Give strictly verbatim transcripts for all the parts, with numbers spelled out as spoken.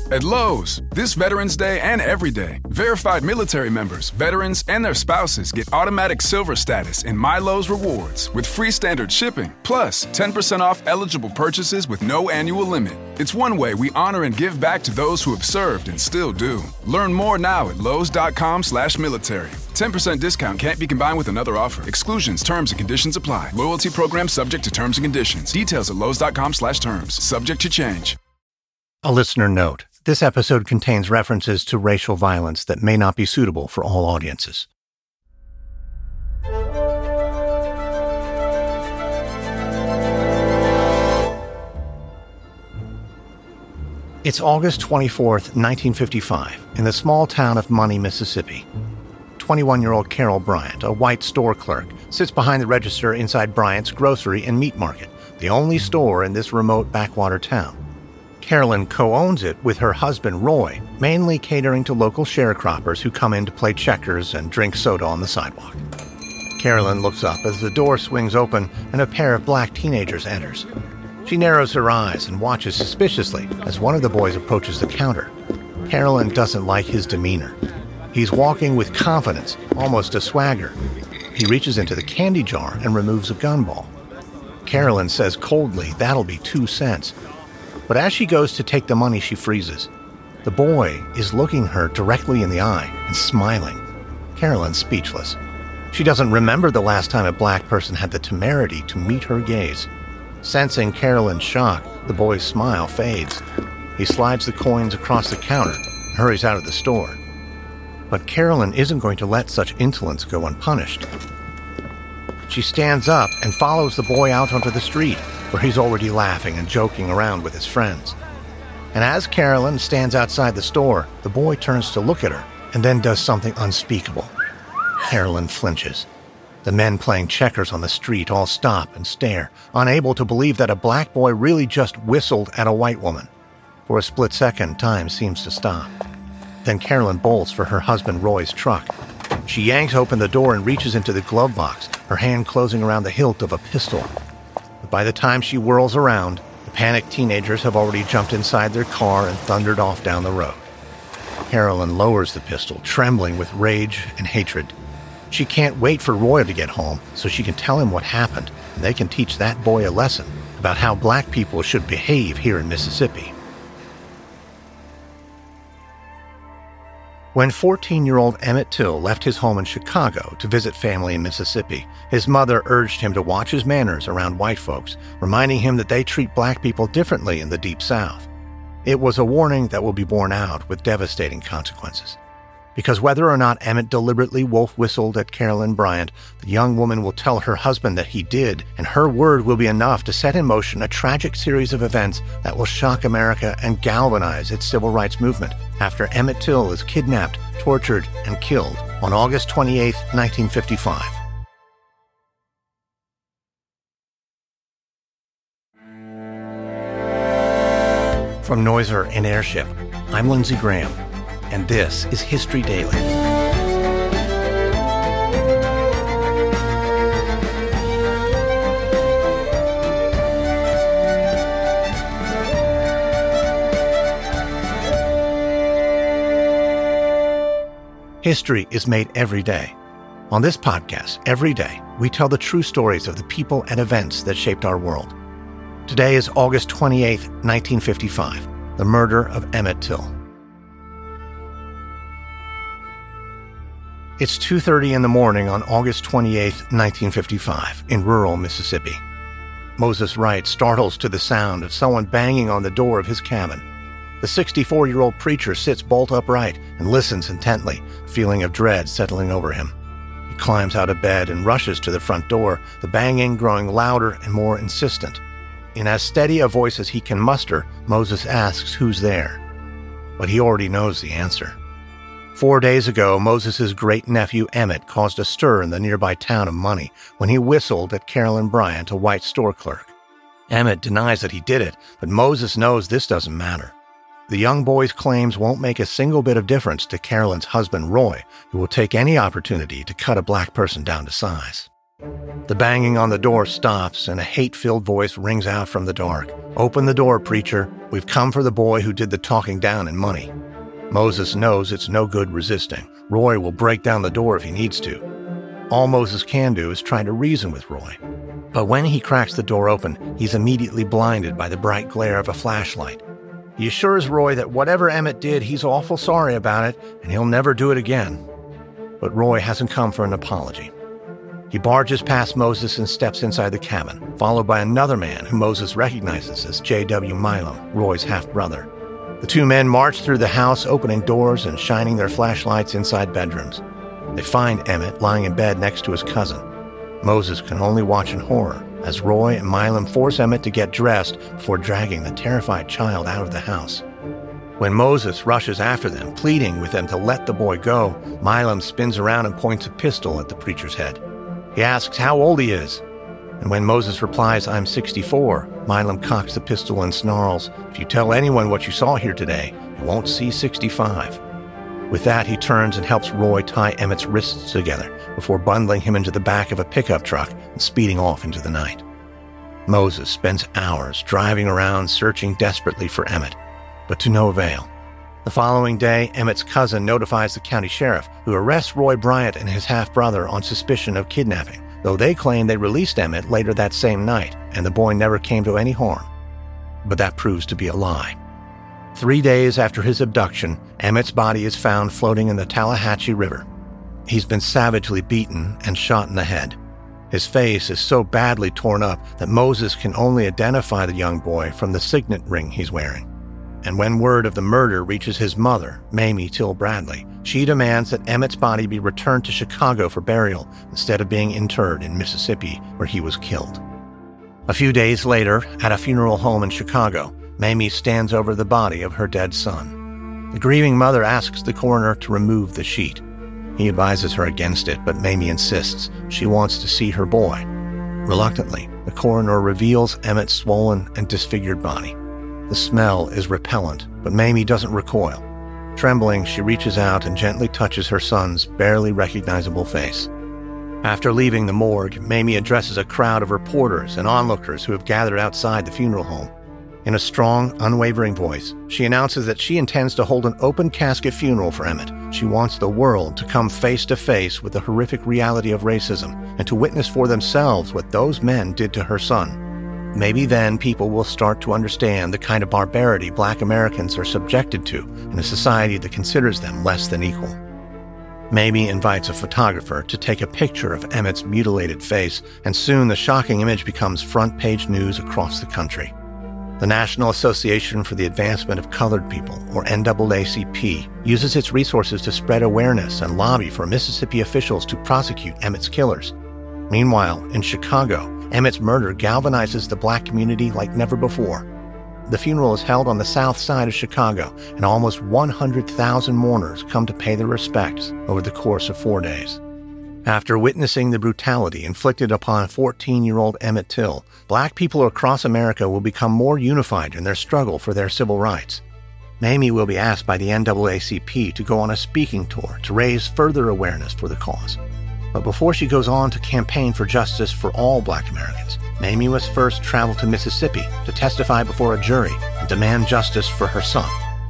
At Lowe's, this Veterans Day and every day, verified military members, veterans, and their spouses get automatic silver status in My Lowe's Rewards with free standard shipping, plus ten percent off eligible purchases with no annual limit. It's one way we honor and give back to those who have served and still do. Learn more now at lowes.com slash military. ten percent discount can't be combined with another offer. Exclusions, terms, and conditions apply. Loyalty program subject to terms and conditions. Details at lowes.com slash terms. Subject to change. A listener note. This episode contains references to racial violence that may not be suitable for all audiences. It's August twenty-fourth, nineteen fifty-five, in the small town of Money, Mississippi. twenty-one-year-old Carol Bryant, a white store clerk, sits behind the register inside Bryant's grocery and meat market, the only store in this remote backwater town. Carolyn co-owns it with her husband, Roy, mainly catering to local sharecroppers who come in to play checkers and drink soda on the sidewalk. Carolyn looks up as the door swings open and a pair of black teenagers enters. She narrows her eyes and watches suspiciously as one of the boys approaches the counter. Carolyn doesn't like his demeanor. He's walking with confidence, almost a swagger. He reaches into the candy jar and removes a gumball. Carolyn says coldly, "That'll be two cents." But as she goes to take the money, she freezes. The boy is looking her directly in the eye and smiling. Carolyn's speechless. She doesn't remember the last time a black person had the temerity to meet her gaze. Sensing Carolyn's shock, the boy's smile fades. He slides the coins across the counter and hurries out of the store. But Carolyn isn't going to let such insolence go unpunished. She stands up and follows the boy out onto the street, where he's already laughing and joking around with his friends. And as Carolyn stands outside the store, the boy turns to look at her and then does something unspeakable. Carolyn flinches. The men playing checkers on the street all stop and stare, unable to believe that a black boy really just whistled at a white woman. For a split second, time seems to stop. Then Carolyn bolts for her husband Roy's truck. She yanks open the door and reaches into the glove box, her hand closing around the hilt of a pistol. But by the time she whirls around, the panicked teenagers have already jumped inside their car and thundered off down the road. Carolyn lowers the pistol, trembling with rage and hatred. She can't wait for Roy to get home so she can tell him what happened, and they can teach that boy a lesson about how black people should behave here in Mississippi. When fourteen-year-old Emmett Till left his home in Chicago to visit family in Mississippi, his mother urged him to watch his manners around white folks, reminding him that they treat black people differently in the Deep South. It was a warning that will be borne out with devastating consequences. Because whether or not Emmett deliberately wolf-whistled at Carolyn Bryant, the young woman will tell her husband that he did, and her word will be enough to set in motion a tragic series of events that will shock America and galvanize its civil rights movement after Emmett Till is kidnapped, tortured, and killed on August twenty-eighth, nineteen fifty-five. From Noiser and Airship, I'm Lindsey Graham, and this is History Daily. History is made every day. On this podcast, every day, we tell the true stories of the people and events that shaped our world. Today is August twenty-eighth, nineteen fifty-five, the murder of Emmett Till. It's two thirty in the morning on August twenty-eighth, nineteen fifty-five, in rural Mississippi. Moses Wright startles to the sound of someone banging on the door of his cabin. The sixty-four-year-old preacher sits bolt upright and listens intently, a feeling of dread settling over him. He climbs out of bed and rushes to the front door, the banging growing louder and more insistent. In as steady a voice as he can muster, Moses asks who's there. But he already knows the answer. Four days ago, Moses' great-nephew Emmett caused a stir in the nearby town of Money when he whistled at Carolyn Bryant, a white store clerk. Emmett denies that he did it, but Moses knows this doesn't matter. The young boy's claims won't make a single bit of difference to Carolyn's husband, Roy, who will take any opportunity to cut a black person down to size. The banging on the door stops, and a hate-filled voice rings out from the dark. "Open the door, preacher. We've come for the boy who did the talking down and money." Moses knows it's no good resisting. Roy will break down the door if he needs to. All Moses can do is try to reason with Roy. But when he cracks the door open, he's immediately blinded by the bright glare of a flashlight. He assures Roy that whatever Emmett did, he's awful sorry about it, and he'll never do it again. But Roy hasn't come for an apology. He barges past Moses and steps inside the cabin, followed by another man who Moses recognizes as J W Milam, Roy's half-brother. The two men march through the house, opening doors and shining their flashlights inside bedrooms. They find Emmett lying in bed next to his cousin. Moses can only watch in horror as Roy and Milam force Emmett to get dressed before dragging the terrified child out of the house. When Moses rushes after them, pleading with them to let the boy go, Milam spins around and points a pistol at the preacher's head. He asks how old he is, and when Moses replies, "I'm sixty-four, Milam cocks the pistol and snarls, "If you tell anyone what you saw here today, you won't see sixty-five. With that, he turns and helps Roy tie Emmett's wrists together before bundling him into the back of a pickup truck and speeding off into the night. Moses spends hours driving around searching desperately for Emmett, but to no avail. The following day, Emmett's cousin notifies the county sheriff, who arrests Roy Bryant and his half-brother on suspicion of kidnapping, though they claim they released Emmett later that same night and the boy never came to any harm. But that proves to be a lie. Three days after his abduction, Emmett's body is found floating in the Tallahatchie River. He's been savagely beaten and shot in the head. His face is so badly torn up that Moses can only identify the young boy from the signet ring he's wearing. And when word of the murder reaches his mother, Mamie Till Bradley, she demands that Emmett's body be returned to Chicago for burial instead of being interred in Mississippi, where he was killed. A few days later, at a funeral home in Chicago, Mamie stands over the body of her dead son. The grieving mother asks the coroner to remove the sheet. He advises her against it, but Mamie insists she wants to see her boy. Reluctantly, the coroner reveals Emmett's swollen and disfigured body. The smell is repellent, but Mamie doesn't recoil. Trembling, she reaches out and gently touches her son's barely recognizable face. After leaving the morgue, Mamie addresses a crowd of reporters and onlookers who have gathered outside the funeral home. In a strong, unwavering voice, she announces that she intends to hold an open casket funeral for Emmett. She wants the world to come face to face with the horrific reality of racism and to witness for themselves what those men did to her son. Maybe then people will start to understand the kind of barbarity Black Americans are subjected to in a society that considers them less than equal. Mamie invites a photographer to take a picture of Emmett's mutilated face, and soon the shocking image becomes front-page news across the country. The National Association for the Advancement of Colored People, or N double A C P, uses its resources to spread awareness and lobby for Mississippi officials to prosecute Emmett's killers. Meanwhile, in Chicago, Emmett's murder galvanizes the Black community like never before. The funeral is held on the south side of Chicago, and almost one hundred thousand mourners come to pay their respects over the course of four days. After witnessing the brutality inflicted upon fourteen-year-old Emmett Till, Black people across America will become more unified in their struggle for their civil rights. Mamie will be asked by the N double A C P to go on a speaking tour to raise further awareness for the cause. But before she goes on to campaign for justice for all Black Americans, Mamie must first travel to Mississippi to testify before a jury and demand justice for her son.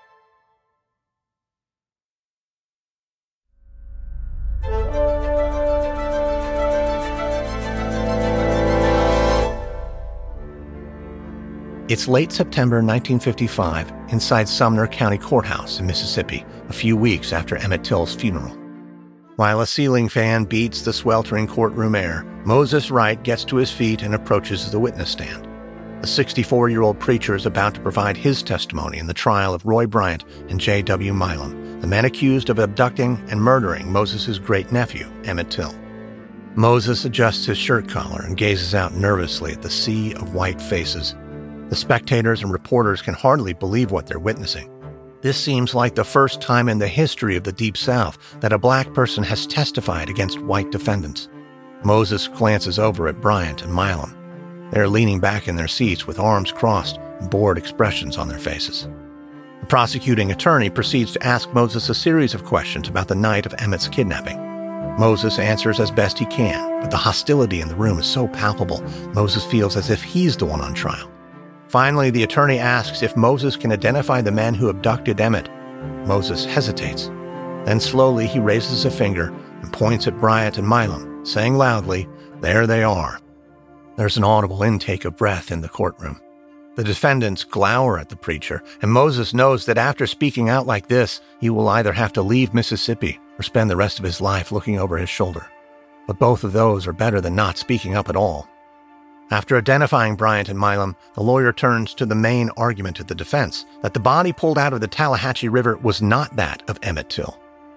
It's late September nineteen fifty-five inside Sumner County Courthouse in Mississippi, a few weeks after Emmett Till's funeral. While a ceiling fan beats the sweltering courtroom air, Moses Wright gets to his feet and approaches the witness stand. The sixty-four-year-old preacher is about to provide his testimony in the trial of Roy Bryant and J W Milam, the men accused of abducting and murdering Moses' great-nephew, Emmett Till. Moses adjusts his shirt collar and gazes out nervously at the sea of white faces. The spectators and reporters can hardly believe what they're witnessing. This seems like the first time in the history of the Deep South that a Black person has testified against white defendants. Moses glances over at Bryant and Milam. They're leaning back in their seats with arms crossed and bored expressions on their faces. The prosecuting attorney proceeds to ask Moses a series of questions about the night of Emmett's kidnapping. Moses answers as best he can, but the hostility in the room is so palpable, Moses feels as if he's the one on trial. Finally, the attorney asks if Moses can identify the men who abducted Emmett. Moses hesitates. Then slowly he raises a finger and points at Bryant and Milam, saying loudly, "There they are." There's an audible intake of breath in the courtroom. The defendants glower at the preacher, and Moses knows that after speaking out like this, he will either have to leave Mississippi or spend the rest of his life looking over his shoulder. But both of those are better than not speaking up at all. After identifying Bryant and Milam, the lawyer turns to the main argument of the defense, that the body pulled out of the Tallahatchie River was not that of Emmett Till.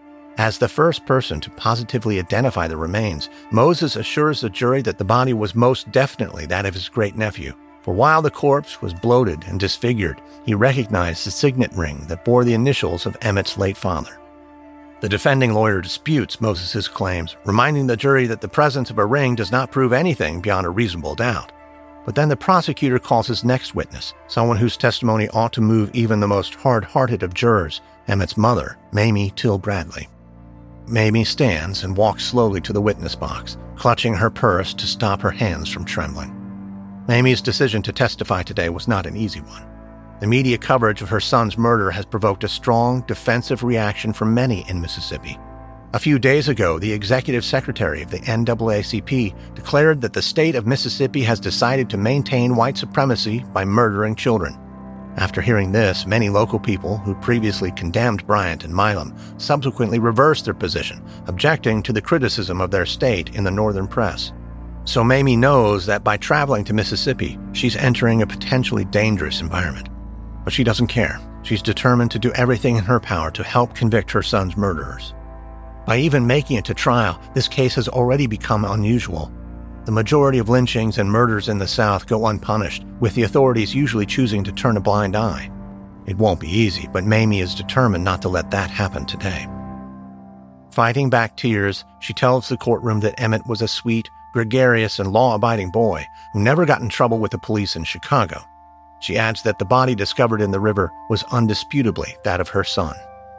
As the first person to positively identify the remains, Moses assures the jury that the body was most definitely that of his great-nephew. For while the corpse was bloated and disfigured, he recognized the signet ring that bore the initials of Emmett's late father. The defending lawyer disputes Moses' claims, reminding the jury that the presence of a ring does not prove anything beyond a reasonable doubt. But then the prosecutor calls his next witness, someone whose testimony ought to move even the most hard-hearted of jurors, Emmett's mother, Mamie Till Bradley. Mamie stands and walks slowly to the witness box, clutching her purse to stop her hands from trembling. Mamie's decision to testify today was not an easy one. The media coverage of her son's murder has provoked a strong, defensive reaction from many in Mississippi. A few days ago, the executive secretary of the N double A C P declared that the state of Mississippi has decided to maintain white supremacy by murdering children. After hearing this, many local people who previously condemned Bryant and Milam subsequently reversed their position, objecting to the criticism of their state in the northern press. So Mamie knows that by traveling to Mississippi, she's entering a potentially dangerous environment. But she doesn't care. She's determined to do everything in her power to help convict her son's murderers. By even making it to trial, this case has already become unusual. The majority of lynchings and murders in the South go unpunished, with the authorities usually choosing to turn a blind eye. It won't be easy, but Mamie is determined not to let that happen today. Fighting back tears, she tells the courtroom that Emmett was a sweet, gregarious, and law-abiding boy who never got in trouble with the police in Chicago. She adds that the body discovered in the river was undisputably that of her son.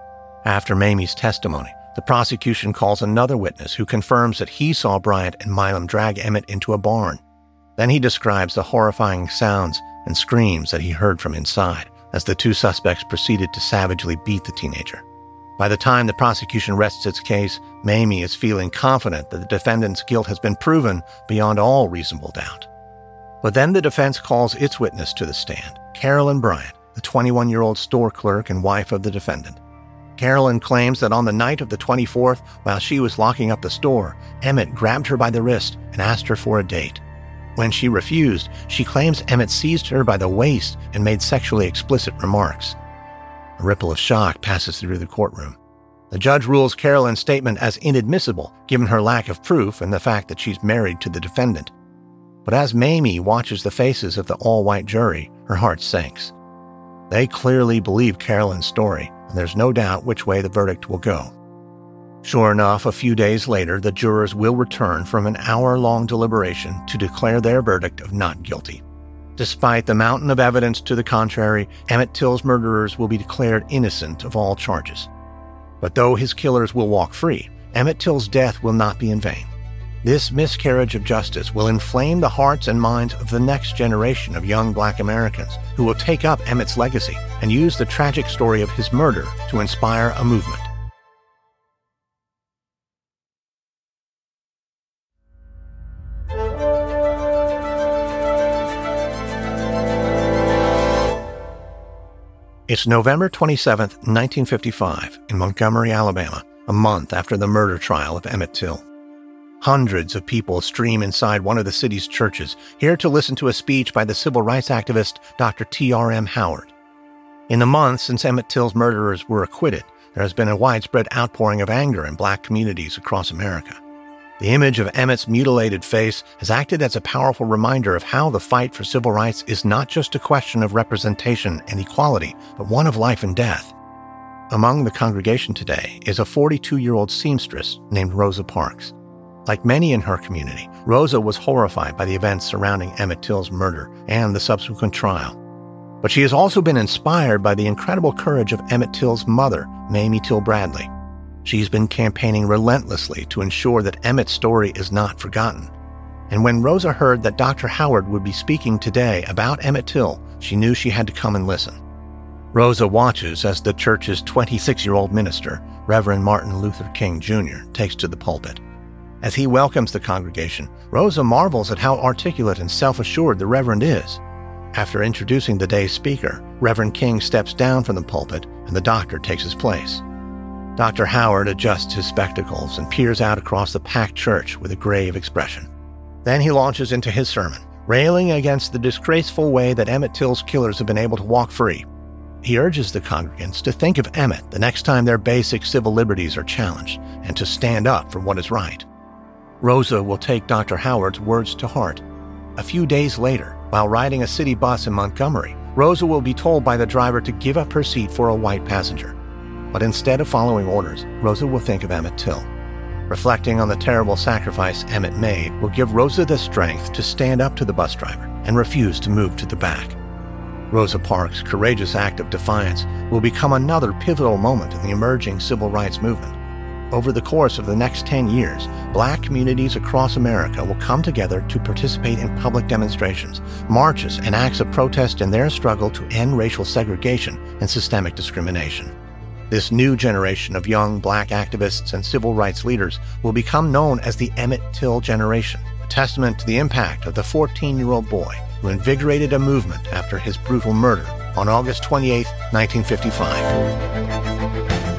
After Mamie's testimony, the prosecution calls another witness who confirms that he saw Bryant and Milam drag Emmett into a barn. Then he describes the horrifying sounds and screams that he heard from inside as the two suspects proceeded to savagely beat the teenager. By the time the prosecution rests its case, Mamie is feeling confident that the defendant's guilt has been proven beyond all reasonable doubt. But then the defense calls its witness to the stand, Carolyn Bryant, the twenty-one-year-old store clerk and wife of the defendant. Carolyn claims that on the night of the twenty-fourth, while she was locking up the store, Emmett grabbed her by the wrist and asked her for a date. When she refused, she claims Emmett seized her by the waist and made sexually explicit remarks. A ripple of shock passes through the courtroom. The judge rules Carolyn's statement as inadmissible, given her lack of proof and the fact that she's married to the defendant. But as Mamie watches the faces of the all-white jury, her heart sinks. They clearly believe Carolyn's story, and there's no doubt which way the verdict will go. Sure enough, a few days later, the jurors will return from an hour-long deliberation to declare their verdict of not guilty. Despite the mountain of evidence to the contrary, Emmett Till's murderers will be declared innocent of all charges. But though his killers will walk free, Emmett Till's death will not be in vain. This miscarriage of justice will inflame the hearts and minds of the next generation of young Black Americans who will take up Emmett's legacy and use the tragic story of his murder to inspire a movement. It's November twenty-seventh, nineteen fifty-five, in Montgomery, Alabama, a month after the murder trial of Emmett Till. Hundreds of people stream inside one of the city's churches, here to listen to a speech by the civil rights activist Doctor T R M Howard. In the months since Emmett Till's murderers were acquitted, there has been a widespread outpouring of anger in Black communities across America. The image of Emmett's mutilated face has acted as a powerful reminder of how the fight for civil rights is not just a question of representation and equality, but one of life and death. Among the congregation today is a forty-two-year-old seamstress named Rosa Parks. Like many in her community, Rosa was horrified by the events surrounding Emmett Till's murder and the subsequent trial. But she has also been inspired by the incredible courage of Emmett Till's mother, Mamie Till Bradley. She's been campaigning relentlessly to ensure that Emmett's story is not forgotten. And when Rosa heard that Doctor Howard would be speaking today about Emmett Till, she knew she had to come and listen. Rosa watches as the church's twenty-six-year-old minister, Reverend Martin Luther King Junior, takes to the pulpit. As he welcomes the congregation, Rosa marvels at how articulate and self-assured the Reverend is. After introducing the day's speaker, Reverend King steps down from the pulpit and the doctor takes his place. Doctor Howard adjusts his spectacles and peers out across the packed church with a grave expression. Then he launches into his sermon, railing against the disgraceful way that Emmett Till's killers have been able to walk free. He urges the congregants to think of Emmett the next time their basic civil liberties are challenged and to stand up for what is right. Rosa will take Doctor Howard's words to heart. A few days later, while riding a city bus in Montgomery, Rosa will be told by the driver to give up her seat for a white passenger. But instead of following orders, Rosa will think of Emmett Till. Reflecting on the terrible sacrifice Emmett made will give Rosa the strength to stand up to the bus driver and refuse to move to the back. Rosa Parks' courageous act of defiance will become another pivotal moment in the emerging civil rights movement. Over the course of the next ten years, Black communities across America will come together to participate in public demonstrations, marches, and acts of protest in their struggle to end racial segregation and systemic discrimination. This new generation of young Black activists and civil rights leaders will become known as the Emmett Till generation, a testament to the impact of the fourteen-year-old boy who invigorated a movement after his brutal murder on August twenty-eighth, nineteen fifty-five.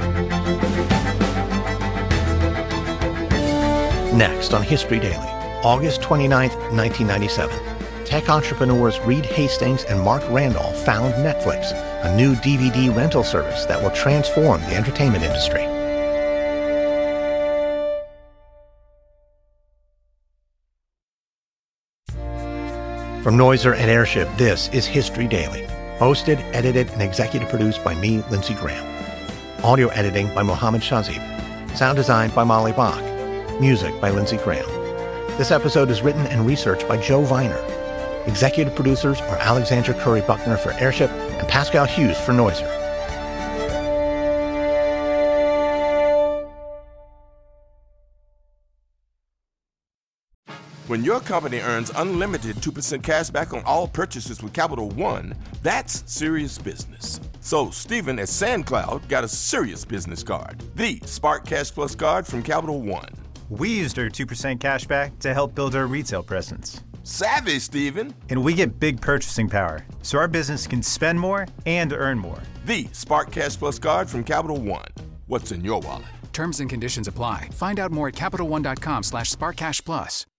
Next on History Daily, August twenty-ninth, nineteen ninety-seven, tech entrepreneurs Reed Hastings and Mark Randolph found Netflix, a new D V D rental service that will transform the entertainment industry. From Noiser and Airship, this is History Daily, hosted, edited, and executive produced by me, Lindsey Graham. Audio editing by Mohammed Shazib. Sound design by Molly Bach. Music by Lindsey Graham. This episode is written and researched by Joe Viner. Executive producers are Alexandra Curry Buckner for Airship and Pascal Hughes for Noiser. When your company earns unlimited two percent cash back on all purchases with Capital One, that's serious business. So Stephen at SandCloud got a serious business card, the Spark Cash Plus card from Capital One. We used our two percent cash back to help build our retail presence. Savvy, Stephen. And we get big purchasing power, so our business can spend more and earn more. The Spark Cash Plus card from Capital One. What's in your wallet? Terms and conditions apply. Find out more at CapitalOne.com slash SparkCashPlus.